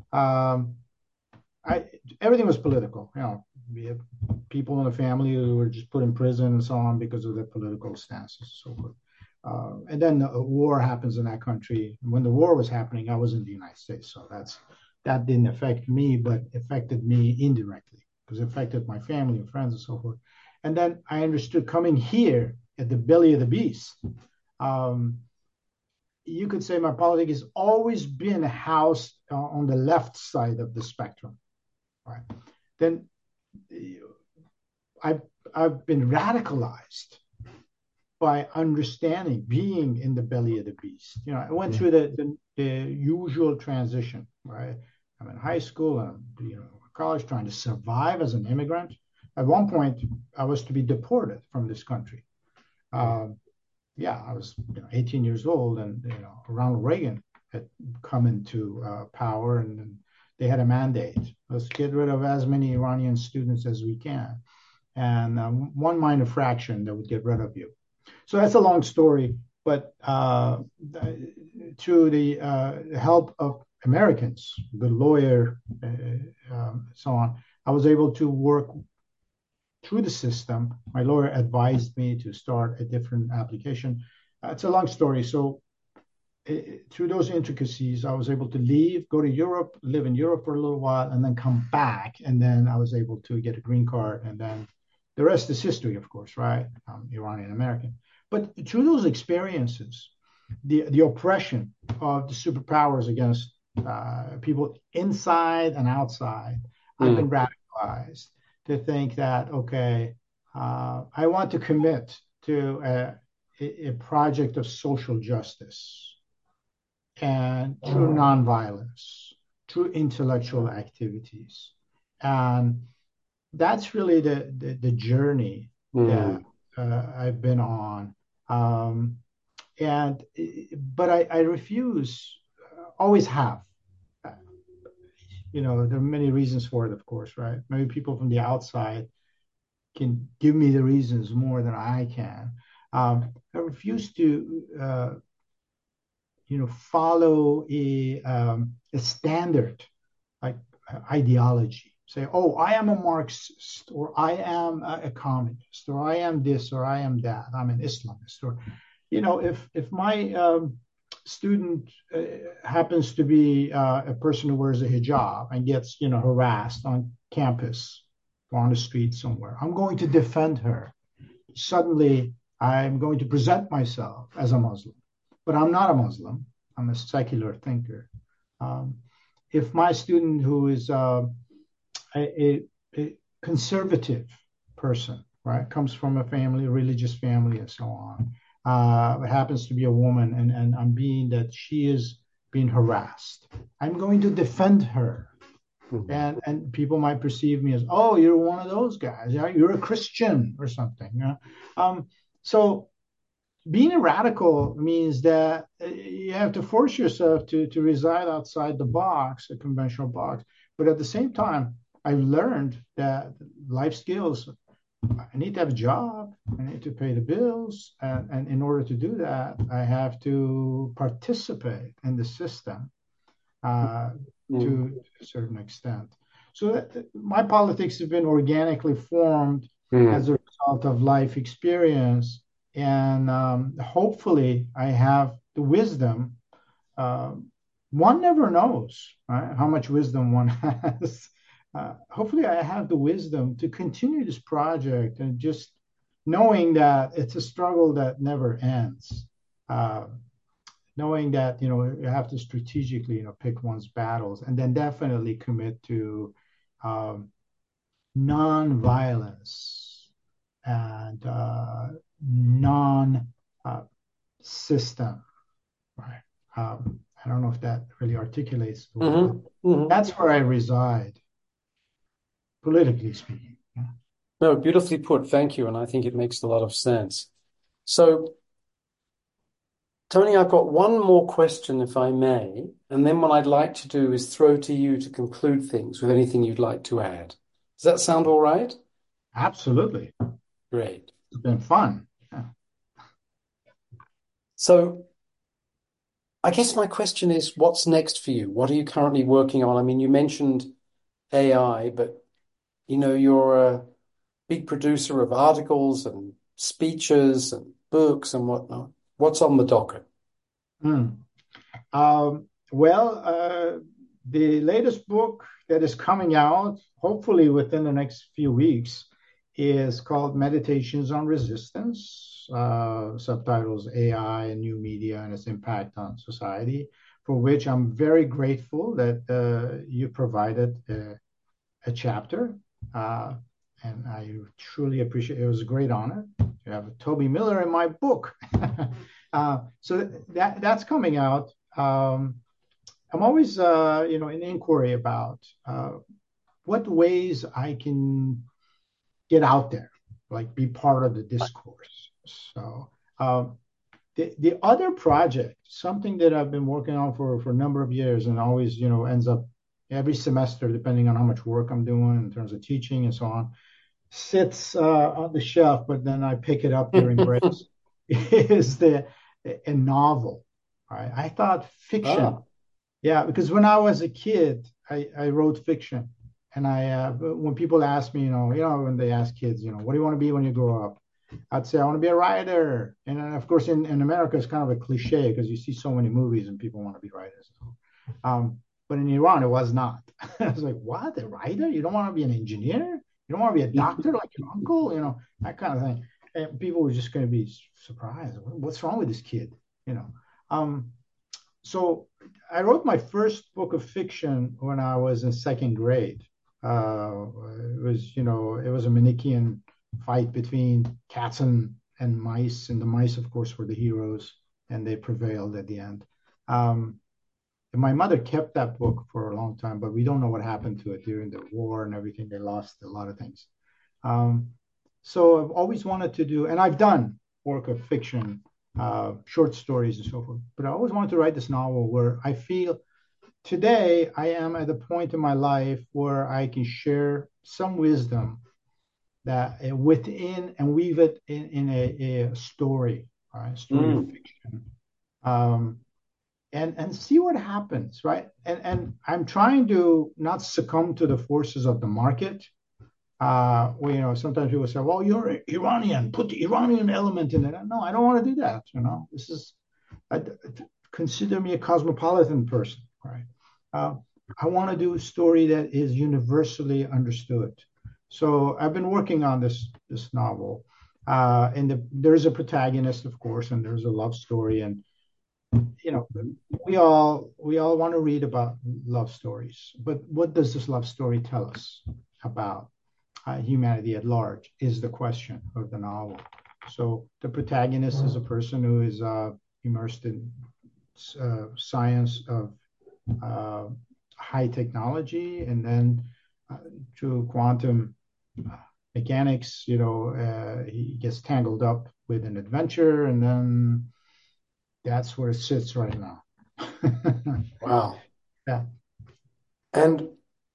B: everything was political. We have people in the family who were just put in prison and so on because of their political stances and so forth. And then a war happens in that country. When the war was happening, I was in the United States, so that didn't affect me, but affected me indirectly because it affected my family and friends and so forth. And then I understood coming here at the belly of the beast. Um, you could say my politics has always been housed on the left side of the spectrum, right? Then I've, I've been radicalized by understanding, being in the belly of the beast. I went through the usual transition, right? I'm in high school and college, trying to survive as an immigrant. At one point, I was to be deported from this country. I was 18 years old, and Ronald Reagan had come into power, and they had a mandate: let's get rid of as many Iranian students as we can, and one minor fraction that would get rid of you. So that's a long story, but through the help of Americans, good lawyer, so on, I was able to work through the system. My lawyer advised me to start a different application. It's a long story. So through those intricacies, I was able to leave, go to Europe, live in Europe for a little while, and then come back. And then I was able to get a green card. And then the rest is history, of course, right? I'm Iranian American. But through those experiences, the oppression of the superpowers against people inside and outside, I've been radicalized to think that, okay, I want to commit to a project of social justice, and through nonviolence, through intellectual activities. And that's really the journey that I've been on. But I refuse, always have. There are many reasons for it, of course, right? Maybe people from the outside can give me the reasons more than I can. I refuse to, follow a standard like ideology. Say, oh, I am a Marxist, or I am a communist, or I am this, or I am that. I'm an Islamist, or if my student happens to be a person who wears a hijab and gets harassed on campus or on the street somewhere, I'm going to defend her. Suddenly, I'm going to present myself as a Muslim, but I'm not a Muslim. I'm a secular thinker. If my student who is a conservative person, right, comes from a religious family, and so on, happens to be a woman, and I'm being that she is being harassed, I'm going to defend her. And people might perceive me as, oh, you're one of those guys. Yeah, you're a Christian or something. So being a radical means that you have to force yourself to reside outside the box, a conventional box. But at the same time, I've learned that life skills, I need to have a job, I need to pay the bills. And in order to do that, I have to participate in the system to a certain extent. So my politics have been organically formed as a result of life experience. And hopefully I have the wisdom. One never knows, right, how much wisdom one has. Hopefully I have the wisdom to continue this project, and just knowing that it's a struggle that never ends. Knowing that, you have to strategically, pick one's battles, and then definitely commit to non-violence and non-system, right? I don't know if that really articulates the way, but that's where I reside, politically speaking.
A: No, beautifully put. Thank you. And I think it makes a lot of sense. So, Tony, I've got one more question, if I may. And then what I'd like to do is throw to you to conclude things with anything you'd like to add. Does that sound all right?
B: Absolutely.
A: Great.
B: It's been fun. Yeah.
A: So, I guess my question is, what's next for you? What are you currently working on? I mean, you mentioned AI, but you're a big producer of articles and speeches and books and whatnot. What's on the docket?
B: The latest book that is coming out, hopefully within the next few weeks, is called Meditations on Resistance, subtitles AI and New Media and its Impact on Society, for which I'm very grateful that you provided a chapter. And I truly appreciate it. It was a great honor to have Toby Miller in my book. So that's coming out. I'm always, in inquiry about what ways I can get out there, like be part of the discourse. So the other project, something that I've been working on for a number of years, and always, ends up every semester, depending on how much work I'm doing in terms of teaching and so on, sits on the shelf, but then I pick it up during breaks. Is a novel. Right? I thought fiction.
A: Ah,
B: Yeah, because when I was a kid, I wrote fiction, and when people ask me, when they ask kids, what do you want to be when you grow up? I'd say I want to be a writer, and then, of course, in America, it's kind of a cliche because you see so many movies and people want to be writers. But in Iran, it was not. I was like, what, a writer? You don't want to be an engineer? You don't want to be a doctor like your uncle? That kind of thing. And people were just going to be surprised. What's wrong with this kid? Um, so I wrote my first book of fiction when I was in second grade. It was a Manichean fight between cats and mice, and the mice, of course, were the heroes, and they prevailed at the end. And my mother kept that book for a long time, but we don't know what happened to it during the war and everything. They lost a lot of things. Um, so I've always wanted to do, and I've done work of fiction, short stories and so forth. But I always wanted to write this novel where I feel today I am at a point in my life where I can share some wisdom that within and weave it in a story, right? Story of
A: mm.
B: fiction. And see what happens, right? And I'm trying to not succumb to the forces of the market. Sometimes people say, "Well, you're Iranian. Put the Iranian element in it." No, I don't want to do that. This is I, consider me a cosmopolitan person, right? Uh, I want to do a story that is universally understood. So I've been working on this novel, and there's a protagonist, of course, and there's a love story, and you know, we all want to read about love stories, but what does this love story tell us about humanity at large? Is the question of the novel. So the protagonist is a person who is immersed in science of uh, high technology, and then through quantum mechanics, he gets tangled up with an adventure, and then that's where it sits right now.
A: Wow.
B: Yeah.
A: And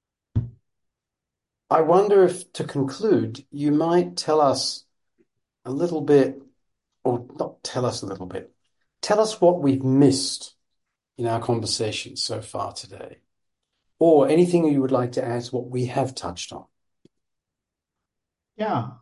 A: I wonder if, to conclude, you might tell us a little bit, or not tell us a little bit, tell us what we've missed in our conversation so far today, or anything you would like to add to what we have touched on.
B: Yeah.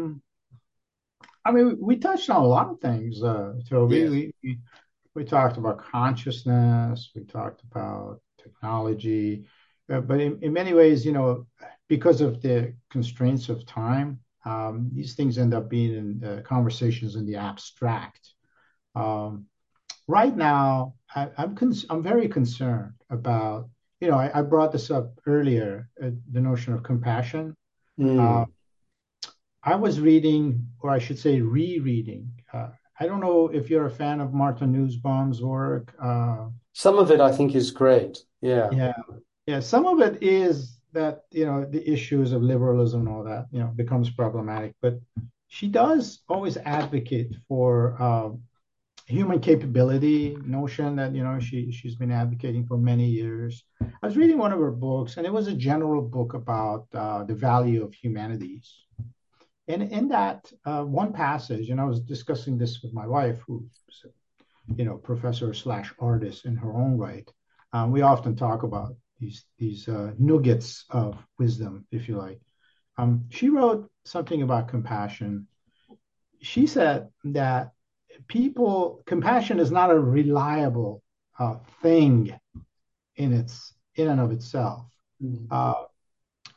B: I mean, we touched on a lot of things, Toby.
A: Yes.
B: We talked about consciousness, we talked about technology, but in many ways, because of the constraints of time, these things end up being in conversations in the abstract. Um, right now, I'm very concerned about, I brought this up earlier, the notion of compassion. Uh,
A: Mm.
B: I was reading, or I should say, rereading. I don't know if you're a fan of Martha Nussbaum's work.
A: Some of it I think is great. Yeah.
B: Yeah, yeah. Some of it is that the issues of liberalism and all that becomes problematic, but she does always advocate for human capability notion that she's been advocating for many years. I was reading one of her books, and it was a general book about the value of humanities. And in that one passage, and I was discussing this with my wife, who's professor slash artist in her own right. We often talk about these nuggets of wisdom, if you like. She wrote something about compassion. She said that compassion is not a reliable thing in and of itself.
A: Mm.
B: Uh,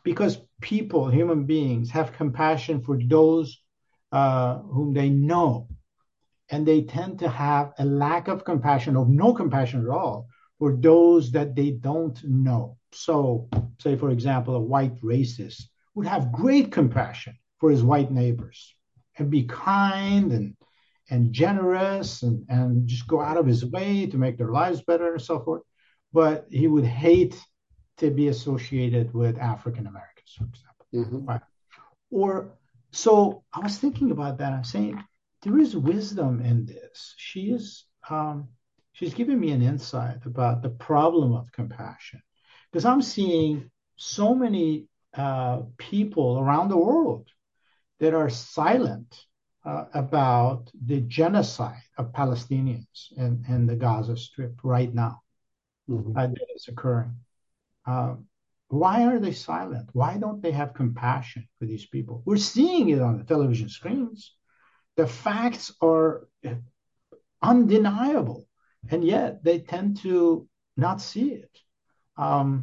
B: because people, human beings, have compassion for those whom they know, and they tend to have a lack of compassion, or no compassion at all, for those that they don't know. So, say, for example, a white racist would have great compassion for his white neighbors and be kind and generous and just go out of his way to make their lives better and so forth. But he would hate to be associated with African Americans, for example.
A: Mm-hmm.
B: Right? Or so I was thinking about that. I'm saying there is wisdom in this. She's giving me an insight about the problem of compassion, because I'm seeing so many people around the world that are silent about the genocide of Palestinians in the Gaza Strip right now that is occurring. Uh, why are they silent? Why don't they have compassion for these people? We're seeing it on the television screens. The facts are undeniable, and yet they tend to not see it. Um,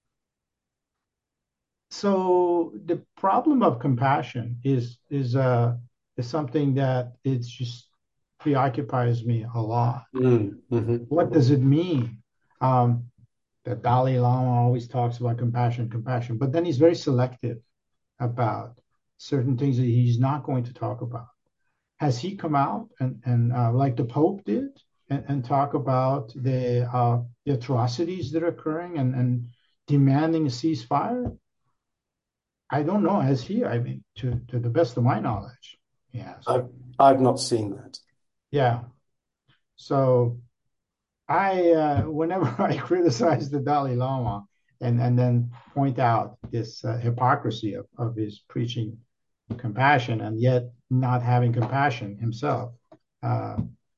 B: so the problem of compassion is something that it's just preoccupies me a lot.
A: Mm-hmm.
B: What does it mean? Um, the Dalai Lama always talks about compassion, compassion, but then he's very selective about certain things that he's not going to talk about. Has he come out and like the Pope did and talk about the atrocities that are occurring and demanding a ceasefire? I don't know. Has he? I mean, to the best of my knowledge, he has.
A: I've not seen that.
B: Yeah. So whenever I criticize the Dalai Lama and then point out this hypocrisy of his preaching compassion and yet not having compassion himself, uh,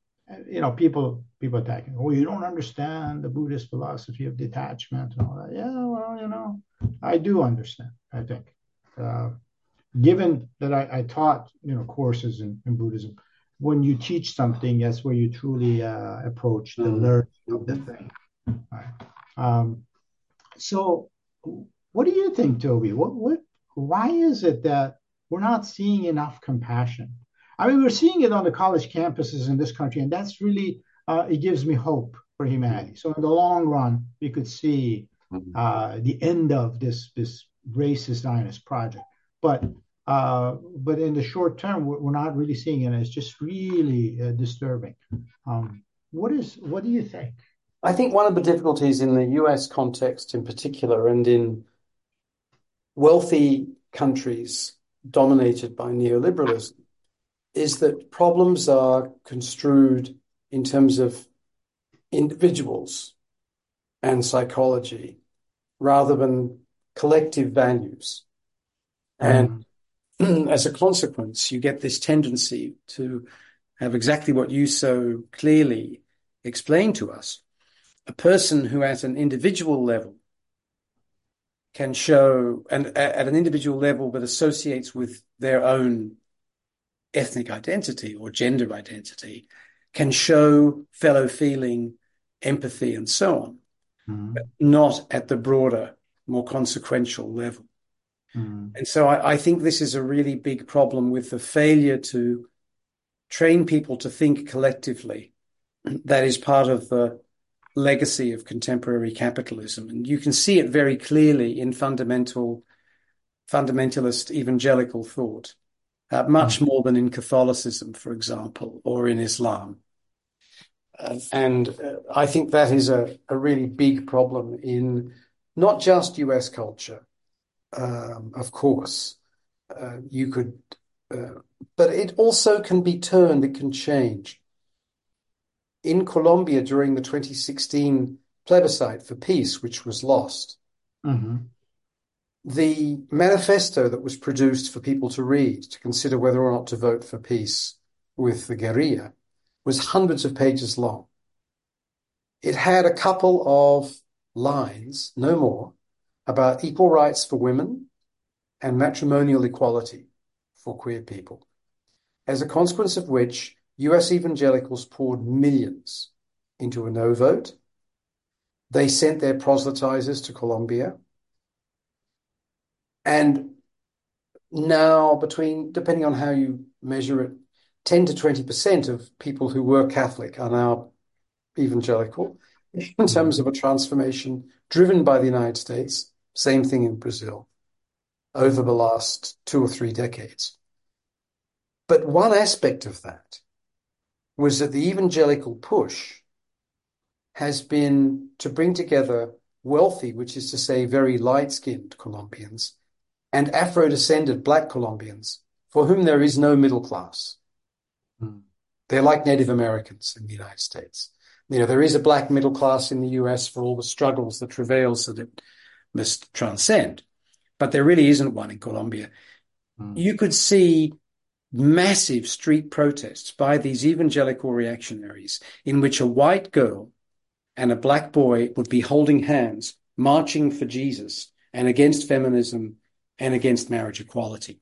B: people attacking. Oh, you don't understand the Buddhist philosophy of detachment and all that. Yeah, well, I do understand. I think, uh, given that I taught courses in Buddhism, when you teach something, that's where you truly approach the learning of the thing. Right? Um, so, what do you think, Toby? Why is it that we're not seeing enough compassion? I mean, we're seeing it on the college campuses in this country, and that's really it gives me hope for humanity. So, in the long run, we could see the end of this racist Zionist project. But in the short term, we're not really seeing it. It's just really disturbing. What do you think?
A: I think one of the difficulties in the US context in particular, and in wealthy countries dominated by neoliberalism, is that problems are construed in terms of individuals and psychology rather than collective values. And as a consequence, you get this tendency to have exactly what you so clearly explained to us. A person who at an individual level can show, and at an individual level that associates with their own ethnic identity or gender identity, can show fellow feeling, empathy, and so on, but not at the broader, more consequential level. And so I think this is a really big problem with the failure to train people to think collectively. That is part of the legacy of contemporary capitalism. And you can see it very clearly in fundamentalist evangelical thought, much more than in Catholicism, for example, or in Islam. And I think that is a really big problem in not just US culture. Of course, you could, but it also can be turned, it can change. In Colombia during the 2016 plebiscite for peace, which was lost, the manifesto that was produced for people to read, to consider whether or not to vote for peace with the guerrilla, was hundreds of pages long. It had a couple of lines, no more, about equal rights for women and matrimonial equality for queer people, as a consequence of which US evangelicals poured millions into a no vote. They sent their proselytizers to Colombia. And now depending on how you measure it, 10 to 20% of people who were Catholic are now evangelical in terms of a transformation driven by the United States. Same thing in Brazil over the last 2 or 3 decades. But one aspect of that was that the evangelical push has been to bring together wealthy, which is to say very light-skinned Colombians, and Afro-descended Black Colombians, for whom there is no middle class. They're like Native Americans in the United States. There is a Black middle class in the US for all the struggles, the travails that it must transcend, but there really isn't one in Colombia. You could see massive street protests by these evangelical reactionaries in which a white girl and a Black boy would be holding hands, marching for Jesus and against feminism and against marriage equality.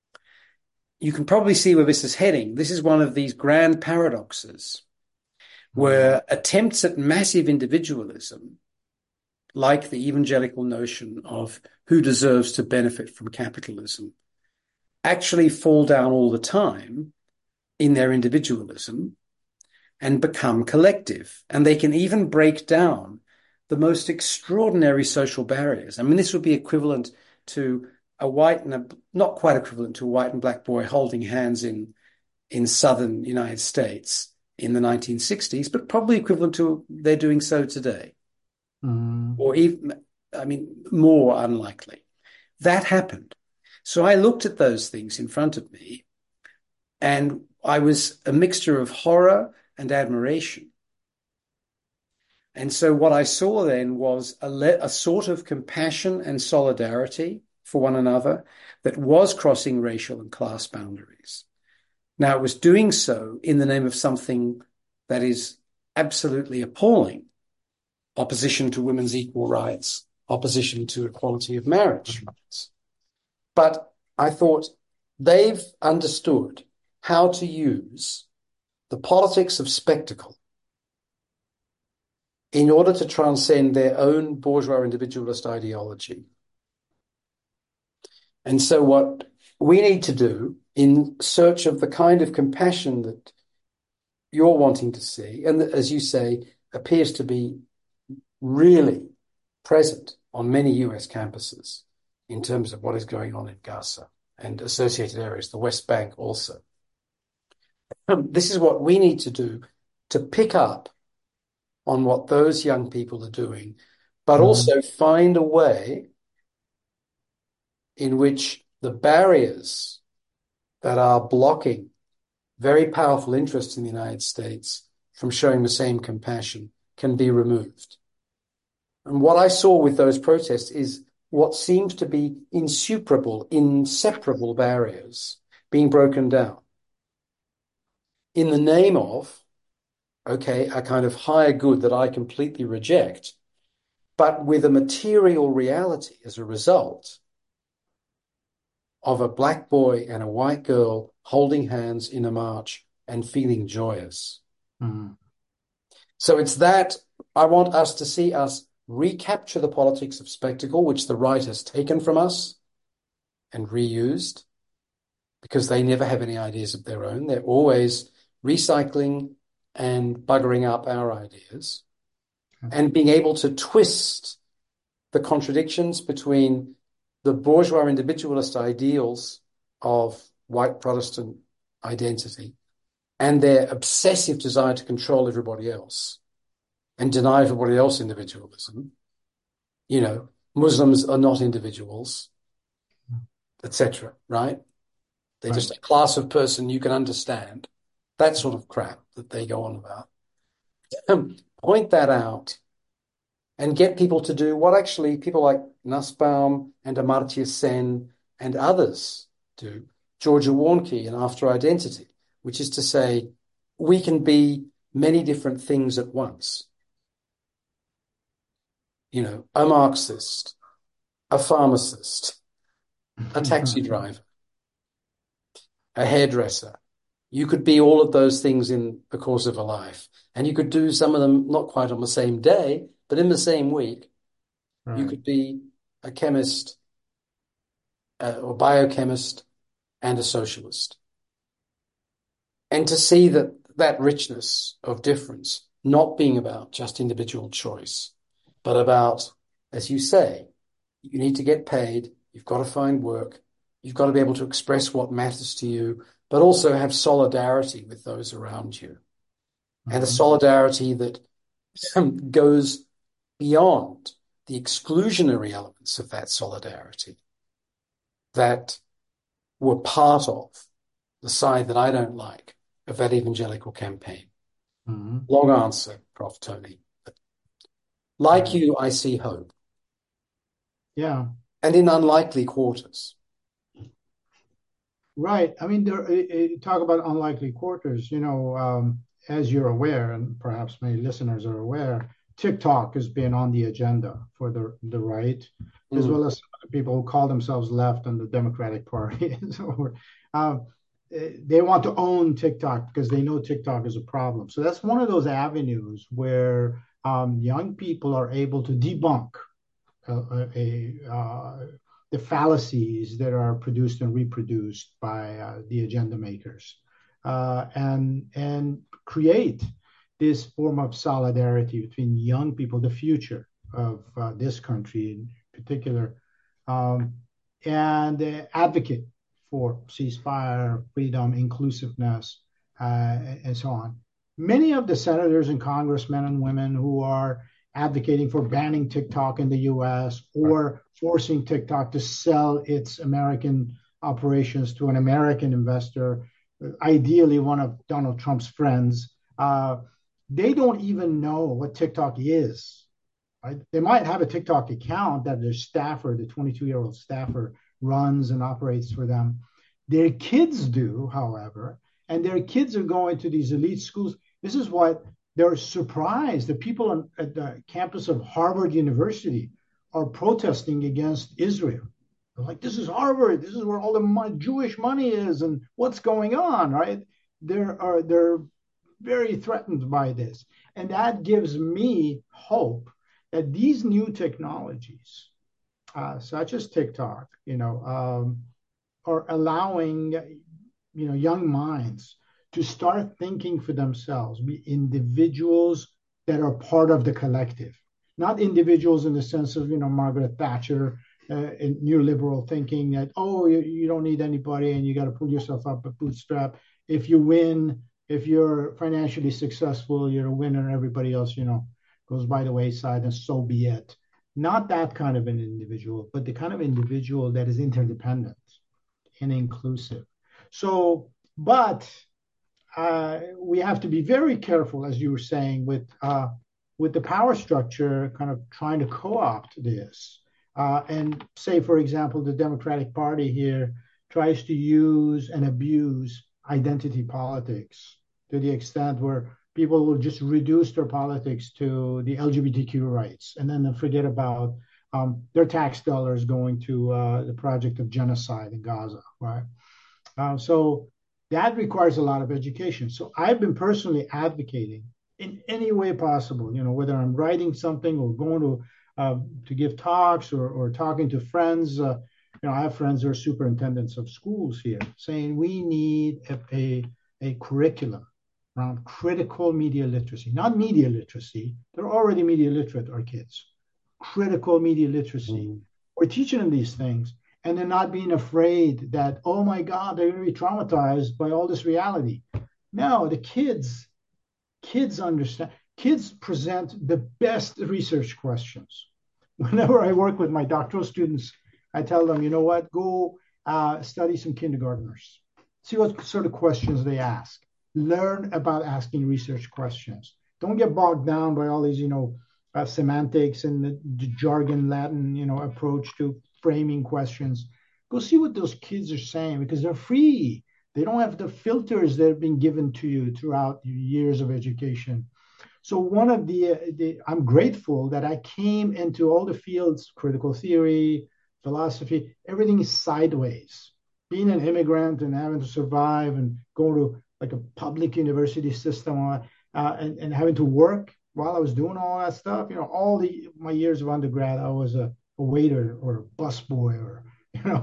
A: You can probably see where this is heading. This is one of these grand paradoxes where attempts at massive individualism, like the evangelical notion of who deserves to benefit from capitalism, actually fall down all the time in their individualism and become collective. And they can even break down the most extraordinary social barriers. I mean, this would be equivalent to not quite equivalent to a white and Black boy holding hands in southern United States in the 1960s, but probably equivalent to they're doing so today. Or even, more unlikely. That happened. So I looked at those things in front of me, and I was a mixture of horror and admiration. And so what I saw then was a sort of compassion and solidarity for one another that was crossing racial and class boundaries. Now, it was doing so in the name of something that is absolutely appalling: opposition to women's equal rights, opposition to equality of marriage rights. But I thought they've understood how to use the politics of spectacle in order to transcend their own bourgeois individualist ideology. And so what we need to do, in search of the kind of compassion that you're wanting to see, and that, as you say, appears to be really present on many US campuses in terms of what is going on in Gaza and associated areas, the West Bank also. This is what we need to do to pick up on what those young people are doing, but also find a way in which the barriers that are blocking very powerful interests in the United States from showing the same compassion can be removed. And what I saw with those protests is what seems to be inseparable barriers being broken down in the name of, a kind of higher good that I completely reject, but with a material reality as a result of a Black boy and a white girl holding hands in a march and feeling joyous. So it's that I want us to see us recapture the politics of spectacle, which the right has taken from us and reused, because they never have any ideas of their own. They're always recycling and buggering up our ideas, and being able to twist the contradictions between the bourgeois individualist ideals of white Protestant identity and their obsessive desire to control everybody else and deny everybody else individualism. Muslims are not individuals, etc., right? They're just a class of person you can understand. That sort of crap that they go on about. Point that out and get people to do what actually people like Nussbaum and Amartya Sen and others do, Georgia Warnke and After Identity, which is to say, we can be many different things at once. A Marxist, a pharmacist, a taxi driver, a hairdresser. You could be all of those things in the course of a life. And you could do some of them not quite on the same day, but in the same week. You could be a chemist, or biochemist and a socialist. And to see that richness of difference not being about just individual choice, but about, as you say, you need to get paid, you've got to find work, you've got to be able to express what matters to you, but also have solidarity with those around you. And a
B: Mm-hmm.
A: solidarity that goes beyond the exclusionary elements of that solidarity that were part of the side that I don't like of that evangelical campaign.
B: Mm-hmm.
A: Long answer, Prof. Tony. Like
B: Yeah.
A: you, I see hope,
B: Yeah.
A: and in unlikely quarters.
B: Right. I mean, talk about unlikely quarters. As you're aware, and perhaps many listeners are aware, TikTok has been on the agenda for the right, as
A: Mm,
B: well as people who call themselves left and the Democratic Party. So, uh, they want to own TikTok because they know TikTok is a problem. So that's one of those avenues where young people are able to debunk the fallacies that are produced and reproduced by the agenda makers, and create this form of solidarity between young people, the future of this country in particular, um, and advocate for ceasefire, freedom, inclusiveness, and so on. Many of the senators and congressmen and women who are advocating for banning TikTok in the US
A: right.
B: or forcing TikTok to sell its American operations to an American investor, ideally one of Donald Trump's friends. They don't even know what TikTok is. Right? They might have a TikTok account that their staffer, the 22-year-old staffer, runs and operates for them. Their kids do, however, and their kids are going to these elite schools. This is what they're surprised. The people at the campus of Harvard University are protesting against Israel. They're like, this is Harvard. This is where all the Jewish money is, and what's going on, right? They're very threatened by this, and that gives me hope that these new technologies, such as TikTok, are allowing young minds to start thinking for themselves, be individuals that are part of the collective, not individuals in the sense of Margaret Thatcher and neoliberal thinking that you don't need anybody and you got to pull yourself up a bootstrap. If you win, if you're financially successful, you're a winner. Everybody else, goes by the wayside, and so be it. Not that kind of an individual, but the kind of individual that is interdependent and inclusive. So, but we have to be very careful, as you were saying, with the power structure kind of trying to co-opt this. And say, for example, the Democratic Party here tries to use and abuse identity politics to the extent where people will just reduce their politics to the LGBTQ rights and then forget about their tax dollars going to the project of genocide in Gaza, right? So that requires a lot of education. So I've been personally advocating in any way possible, whether I'm writing something or going to give talks or talking to friends. I have friends who are superintendents of schools here saying we need a curriculum around critical media literacy, not media literacy. They're already media literate, our kids. Critical media literacy.
A: Mm.
B: We're teaching them these things and they're not being afraid that, oh my God, they're going to be traumatized by all this reality. No, the kids understand. Kids present the best research questions. Whenever I work with my doctoral students, I tell them, you know what, go study some kindergartners. See what sort of questions they ask. Learn about asking research questions. Don't get bogged down by all these, semantics and the jargon Latin, approach to framing questions. Go see what those kids are saying because they're free. They don't have the filters that have been given to you throughout your years of education. So one of I'm grateful that I came into all the fields, critical theory, philosophy, everything is sideways. Being an immigrant and having to survive and go to like a public university system and having to work while I was doing all that stuff, all my years of undergrad, I was a waiter or a busboy or,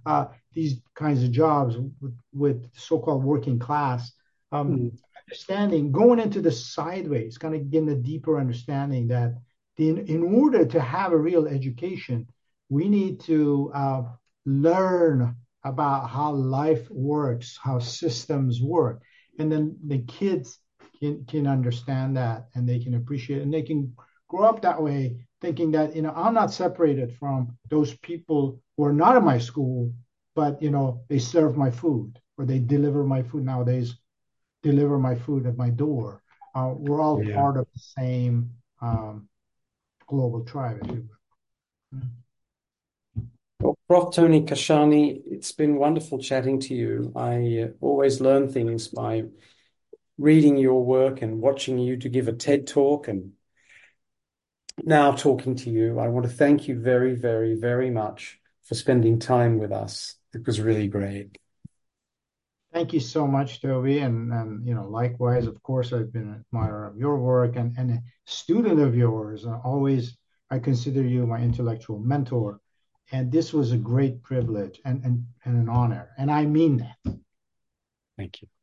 B: these kinds of jobs with so-called working class,
A: Mm.
B: understanding, going into the sideways, kind of getting a deeper understanding that in order to have a real education, we need to learn about how life works, how systems work. And then the kids can understand that and they can appreciate it and they can grow up that way, thinking that, I'm not separated from those people who are not in my school, but, they serve my food or they deliver my food nowadays, deliver my food at my door. We're all
A: Yeah.
B: part of the same global tribe, if you will.
A: Well, Prof. Tony Kashani, it's been wonderful chatting to you. I always learn things by reading your work and watching you to give a TED talk and now talking to you. I want to thank you very, very, very much for spending time with us. It was really great.
B: Thank you so much, Toby. And likewise, of course, I've been an admirer of your work and a student of yours. I consider you my intellectual mentor. And this was a great privilege and an honor. And I mean that.
A: Thank you.